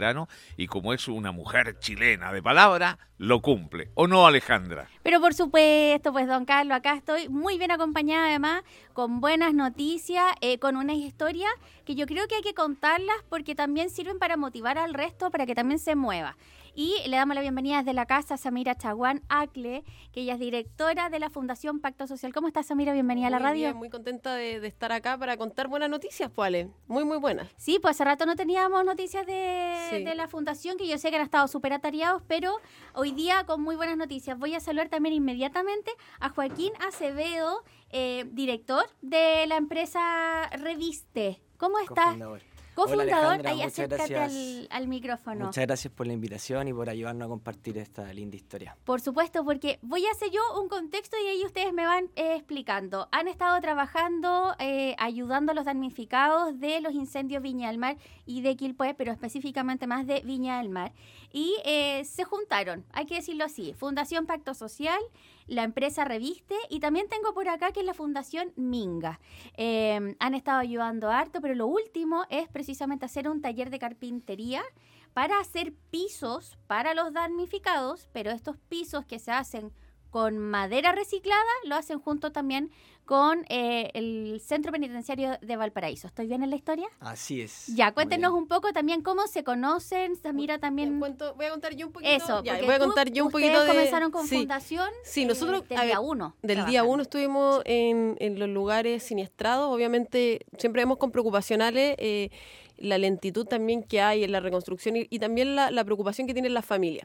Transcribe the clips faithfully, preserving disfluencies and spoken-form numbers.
y como es una mujer chilena de palabra, lo cumple. ¿O no, Alejandra? Pero por supuesto, pues don Carlos, acá estoy muy bien acompañada además, con buenas noticias, eh, con una historia que yo creo que hay que contarlas porque también sirven para motivar al resto, para que también se mueva. Y le damos la bienvenida desde la casa a Samira Chaguán Acle, que ella es directora de la Fundación Pacto Social. ¿Cómo estás, Samira? Bienvenida muy a la radio. Bien, muy contenta de, de estar acá para contar buenas noticias, pues, Ale. Muy, muy buenas. Sí, pues hace rato no teníamos noticias de, Sí. de la Fundación, que yo sé que han estado súper atareados, pero hoy día con muy buenas noticias. Voy a saludar también inmediatamente a Joaquín Acevedo, eh, director de la empresa Reviste. ¿Cómo estás? Cofundador. Cofundador, Hola, ahí muchas acércate gracias. al, al micrófono. Muchas gracias por la invitación y por ayudarnos a compartir esta linda historia. Por supuesto, porque voy a hacer yo un contexto y ahí ustedes me van eh, explicando. Han estado trabajando, eh, ayudando a los damnificados de los incendios Viña del Mar y de Quilpué, pero específicamente más de Viña del Mar. Y eh, se juntaron, hay que decirlo así, Fundación Pacto Social, la empresa Reviste y también tengo por acá que es la Fundación Minga. Eh, han estado ayudando harto, pero lo último es precisamente hacer un taller de carpintería para hacer pisos para los damnificados, pero estos pisos que se hacen con madera reciclada lo hacen junto también con eh, el Centro Penitenciario de Valparaíso. ¿Estoy bien en la historia? Así es. Ya, cuéntenos un poco también cómo se conocen. Samira también... Ya, cuento, voy a contar yo un poquito. Eso, ya, porque voy a tú- contar yo un ustedes poquito de... comenzaron con sí. Fundación Sí, nosotros, eh, del a ver, día uno. Del día trabajando. uno estuvimos en, en los lugares siniestrados. Obviamente siempre vemos con preocupación, Ale, eh, la lentitud también que hay en la reconstrucción y, y también la, la preocupación que tienen las familias.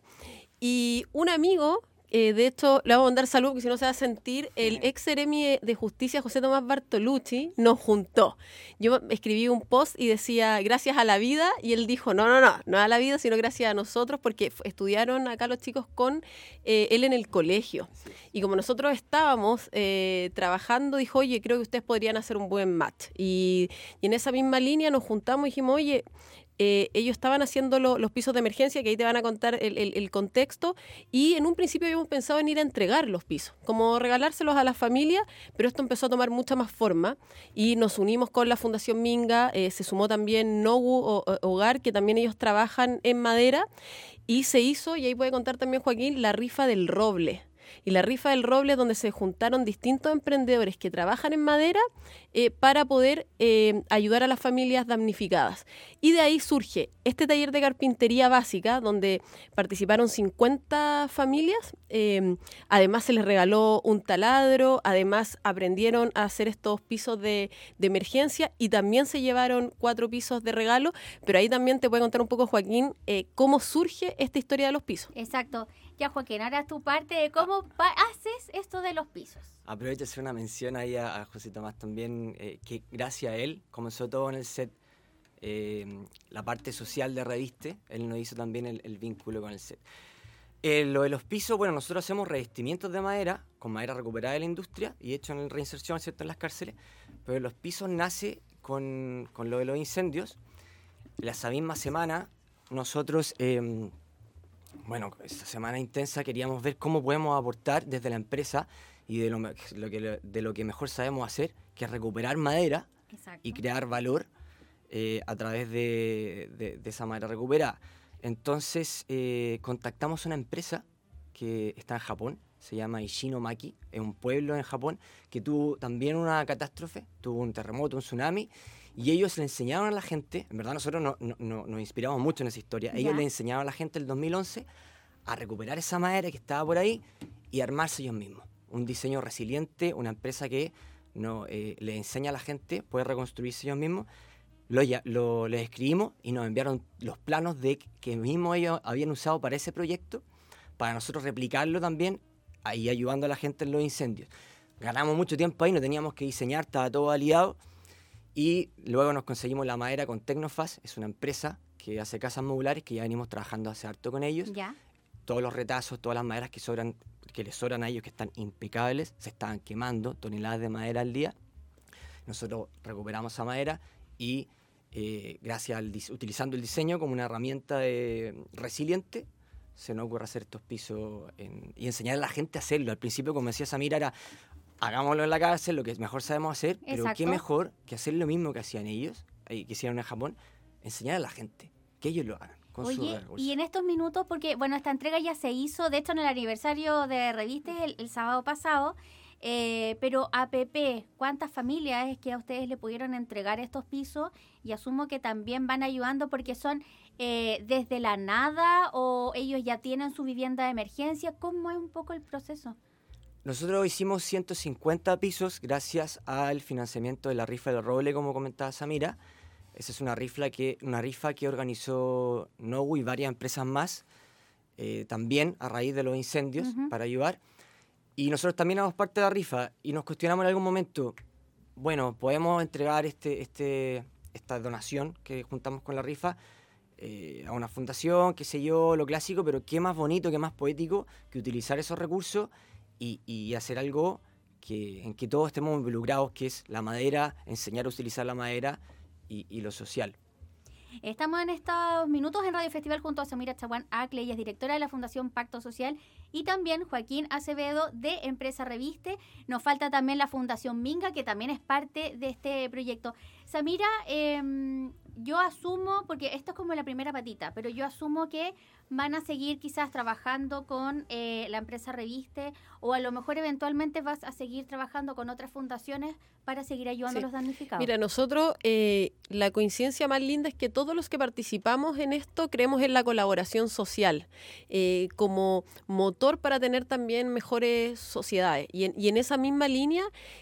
Y un amigo, eh, de hecho, le vamos a mandar salud porque si no se va a sentir, el ex seremi de Justicia, José Tomás Bartolucci, nos juntó. Yo escribí un post y decía, gracias a la vida, y él dijo, no, no, no, no a la vida, sino gracias a nosotros, porque f- estudiaron acá los chicos con eh, él en el colegio. Y como nosotros estábamos eh, trabajando, dijo, oye, creo que ustedes podrían hacer un buen match. Y, y en esa misma línea nos juntamos y dijimos, oye, eh, ellos estaban haciendo lo- los pisos de emergencia, que ahí te van a contar el, el- el contexto, y en un principio habíamos pensado en ir a entregar los pisos, como regalárselos a las familias, pero esto empezó a tomar mucha más forma y nos unimos con la Fundación Minga, eh, se sumó también Nogu o- o- Hogar, que también ellos trabajan en madera, y se hizo, y ahí puede contar también Joaquín, la rifa del roble. Y la rifa del roble es donde se juntaron distintos emprendedores que trabajan en madera eh, para poder eh, ayudar a las familias damnificadas. Y de ahí surge este taller de carpintería básica donde participaron cincuenta familias. Eh, además se les regaló un taladro, además aprendieron a hacer estos pisos de, de emergencia y también se llevaron cuatro pisos de regalo. Pero ahí también te puede contar un poco, Joaquín, eh, cómo surge esta historia de los pisos. Exacto. Ya, Joaquín, ahora tu parte de cómo pa- haces esto de los pisos. Aprovecho de hacer una mención ahí a, a José Tomás también, eh, que gracias a él comenzó todo en el set, eh, la parte social de Reviste, él nos hizo también el, el vínculo con el set. Eh, lo de los pisos, bueno, nosotros hacemos revestimientos de madera, con madera recuperada de la industria, y hecho en reinserción, ¿cierto?, en las cárceles, pero los pisos nace con, con lo de los incendios. Esa misma semana, nosotros... Eh, Bueno, esta semana intensa queríamos ver cómo podemos aportar desde la empresa y de lo, me- lo que, de lo que mejor sabemos hacer, que es recuperar madera Exacto. y crear valor eh, a través de, de- de esa madera recuperada. Entonces eh, contactamos a una empresa que está en Japón, se llama Ishinomaki, es un pueblo en Japón que tuvo también una catástrofe, tuvo un terremoto, un tsunami, y ellos le enseñaron a la gente, en verdad nosotros no, no- no- nos inspiramos mucho en esa historia, ellos Ya. le enseñaron a la gente el dos mil once a recuperar esa madera que estaba por ahí y armarse ellos mismos. Un diseño resiliente, una empresa que no, eh, le enseña a la gente, puede reconstruirse ellos mismos. Lo, ya- lo, les escribimos y nos enviaron los planos de que mismo ellos habían usado para ese proyecto, para nosotros replicarlo también, ahí ayudando a la gente en los incendios. Ganamos mucho tiempo ahí, no teníamos que diseñar, estaba todo validado. Y luego nos conseguimos la madera con Tecnofast, es una empresa que hace casas modulares, que ya venimos trabajando hace harto con ellos. Ya. Todos los retazos, todas las maderas que sobran, que les sobran a ellos, que están impecables, se estaban quemando, toneladas de madera al día. Nosotros recuperamos esa madera y eh, gracias al dis- utilizando el diseño como una herramienta de, resiliente, se nos ocurre hacer estos pisos en- y enseñar a la gente a hacerlo. Al principio, como decía Samira, era hagámoslo en la cárcel, lo que mejor sabemos hacer, pero Exacto. qué mejor que hacer lo mismo que hacían ellos, y que hicieron en Japón, enseñar a la gente, que ellos lo hagan. con sus Oye, recursos. y en estos minutos, porque bueno, esta entrega ya se hizo, de hecho en el aniversario de Revistes el, el sábado pasado, eh, pero A P P, ¿cuántas familias es que a ustedes le pudieron entregar estos pisos? Y asumo que también van ayudando porque son eh, desde la nada o ellos ya tienen su vivienda de emergencia. ¿Cómo es un poco el proceso? Nosotros hicimos ciento cincuenta pisos gracias al financiamiento de la rifa del roble, como comentaba Samira. Esa es una rifa que, una rifa que organizó Nowu y varias empresas más, eh, también a raíz de los incendios, Uh-huh. para ayudar. Y nosotros también éramos parte de la rifa y nos cuestionamos en algún momento, bueno, podemos entregar este, este, esta donación que juntamos con la rifa eh, a una fundación, qué sé yo, lo clásico, pero qué más bonito, qué más poético que utilizar esos recursos y, y hacer algo que, en que todos estemos involucrados, que es la madera, enseñar a utilizar la madera y, y lo social. Estamos en estos minutos en Radio Festival junto a Samira Chaguán Acle, ella es directora de la Fundación Pacto Social, y también Joaquín Acevedo de Empresa Reviste. Nos falta también la Fundación Minga, que también es parte de este proyecto. Samira, eh, yo asumo, porque esto es como la primera patita, pero yo asumo que van a seguir quizás trabajando con eh, la empresa Reviste, o a lo mejor eventualmente vas a seguir trabajando con otras fundaciones para seguir ayudando Sí. a los damnificados. Mira, nosotros, eh, la coincidencia más linda es que todos los que participamos en esto creemos en la colaboración social eh, como motor para tener también mejores sociedades. Y en, y en esa misma línea,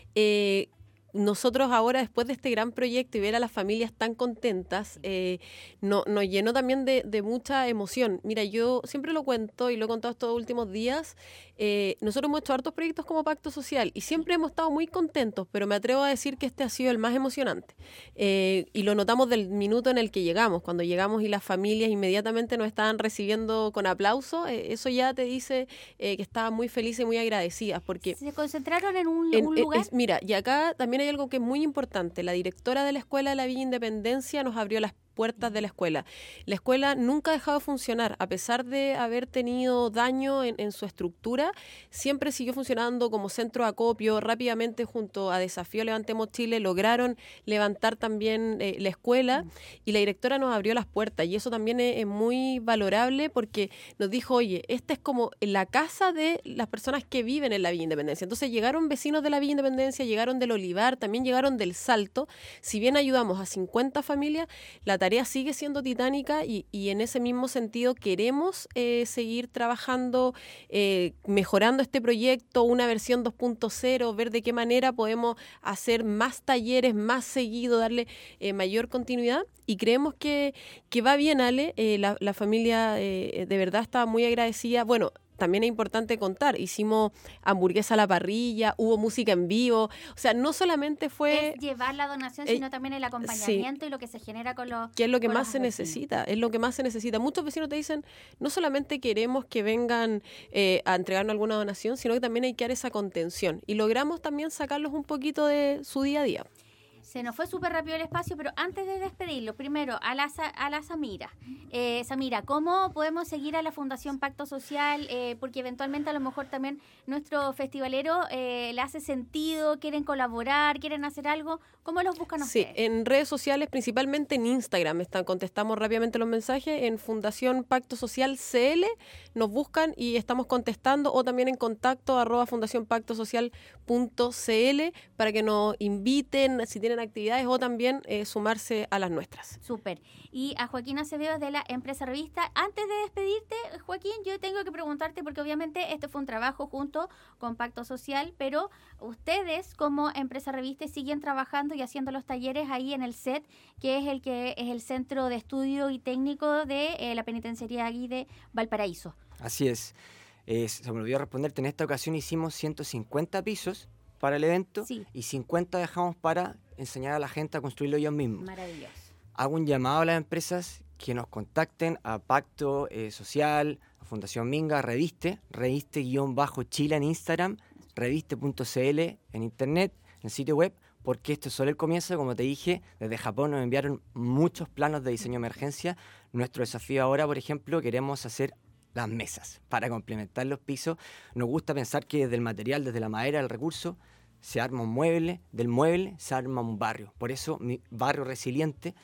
eh, nosotros ahora, después de este gran proyecto y ver a las familias tan contentas, eh, no, nos llenó también de, de mucha emoción. Mira, yo siempre lo cuento y lo he contado estos últimos días, eh, nosotros hemos hecho hartos proyectos como Pacto Social y siempre hemos estado muy contentos, pero me atrevo a decir que este ha sido el más emocionante. Eh, y lo notamos del minuto en el que llegamos, cuando llegamos y las familias inmediatamente nos estaban recibiendo con aplauso, eh, eso ya te dice eh, que estaban muy felices y muy agradecidas, porque... ¿Se concentraron en un, En- un es- lugar? es- mira, y acá también hay algo que es muy importante. La directora de la Escuela de la Villa Independencia nos abrió las puertas de la escuela. La escuela nunca ha dejado de funcionar, a pesar de haber tenido daño en, en su estructura, siempre siguió funcionando como centro de acopio. Rápidamente, junto a Desafío Levantemos Chile, lograron levantar también eh, la escuela, y la directora nos abrió las puertas, y eso también es, es muy valorable porque nos dijo, oye, esta es como la casa de las personas que viven en la Villa Independencia. Entonces llegaron vecinos de la Villa Independencia, llegaron del Olivar, también llegaron del Salto. Si bien ayudamos a cincuenta familias, la tarea sigue siendo titánica, y, y en ese mismo sentido queremos eh, seguir trabajando, eh, mejorando este proyecto, una versión dos punto cero, ver de qué manera podemos hacer más talleres, más seguido, darle eh, mayor continuidad, y creemos que, que va bien, Ale. Eh, la, la familia eh, de verdad está muy agradecida. Bueno, también es importante contar, hicimos hamburguesa a la parrilla, hubo música en vivo, o sea, no solamente fue... Es llevar la donación, eh, sino también el acompañamiento y lo que se genera con los... que es lo que con más los se vecinos. necesita, es lo que más se necesita. Muchos vecinos te dicen, no solamente queremos que vengan eh, a entregarnos alguna donación, sino que también hay que dar esa contención. Y logramos también sacarlos un poquito de su día a día. Se nos fue súper rápido el espacio, pero antes de despedirlo, primero a la, Sa- a la Samira. Eh, Samira, ¿cómo podemos seguir a la Fundación Pacto Social? Eh, porque eventualmente a lo mejor también nuestro festivalero eh, le hace sentido, quieren colaborar, quieren hacer algo. ¿Cómo los buscan Sí, ustedes? en redes sociales, principalmente en Instagram, están, contestamos rápidamente los mensajes, en Fundación Pacto Social C L, nos buscan y estamos contestando, o también en contacto arroba fundación pacto social punto c l para que nos inviten si tienen actividades, o también eh, sumarse a las nuestras. Súper. Y a Joaquín Acevedo de la Empresa Revista. Antes de despedirte, Joaquín, yo tengo que preguntarte, porque obviamente este fue un trabajo junto con Pacto Social, pero ustedes como Empresa Revista siguen trabajando y haciendo los talleres ahí en el C E T, que es el que es el Centro de Estudio y Técnico de eh, la Penitenciaría aquí de Valparaíso. Así es. Eh, se me olvidó responderte, en esta ocasión hicimos ciento cincuenta pisos para el evento, Sí. y cincuenta dejamos para enseñar a la gente a construirlo ellos mismos. Maravilloso. Hago un llamado a las empresas que nos contacten a Pacto eh, Social, a Fundación Minga, a Reviste, Reviste-Chile en Instagram, reviste punto c l en internet, en el sitio web, porque esto es solo el comienzo. Como te dije, desde Japón nos enviaron muchos planos de diseño de emergencia. Nuestro desafío ahora, por ejemplo, queremos hacer las mesas para complementar los pisos. Nos gusta pensar que desde el material, desde la madera, el recurso, se arma un mueble, del mueble se arma un barrio. Por eso mi barrio resiliente,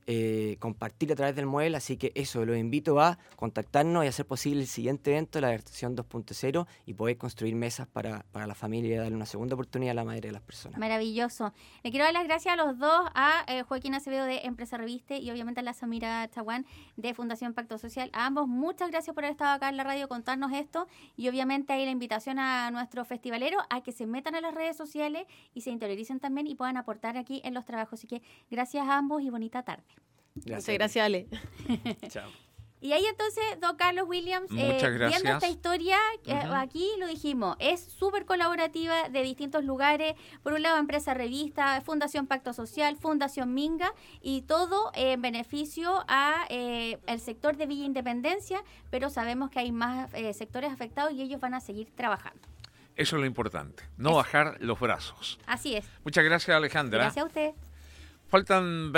eh, compartir a través del mueble, así que eso, los invito a contactarnos y hacer posible el siguiente evento, la versión dos punto cero, y poder construir mesas para, para la familia y darle una segunda oportunidad a la mayoría de las personas. Maravilloso. Le quiero dar las gracias a los dos, a eh, Joaquín Acevedo de Empresa Reviste y obviamente a la Samira Chaguán de Fundación Pacto Social. A ambos, muchas gracias por haber estado acá en la radio, contarnos esto, y obviamente ahí la invitación a nuestros festivaleros a que se metan a las redes sociales y se interioricen también y puedan aportar aquí en los trabajos. Así que gracias a ambos y bonita tarde. Gracias. Muchas gracias, Ale. Chao. Y ahí entonces, don Carlos Williams, Muchas eh, gracias. viendo esta historia, eh, Ujú. aquí lo dijimos, es súper colaborativa de distintos lugares, por un lado Empresa Revista, Fundación Pacto Social, Fundación Minga, y todo en beneficio a eh, el sector de Villa Independencia, pero sabemos que hay más eh, sectores afectados y ellos van a seguir trabajando. Eso es lo importante, no Eso. bajar los brazos. Así es. Muchas gracias, Alejandra. Gracias a usted. Faltan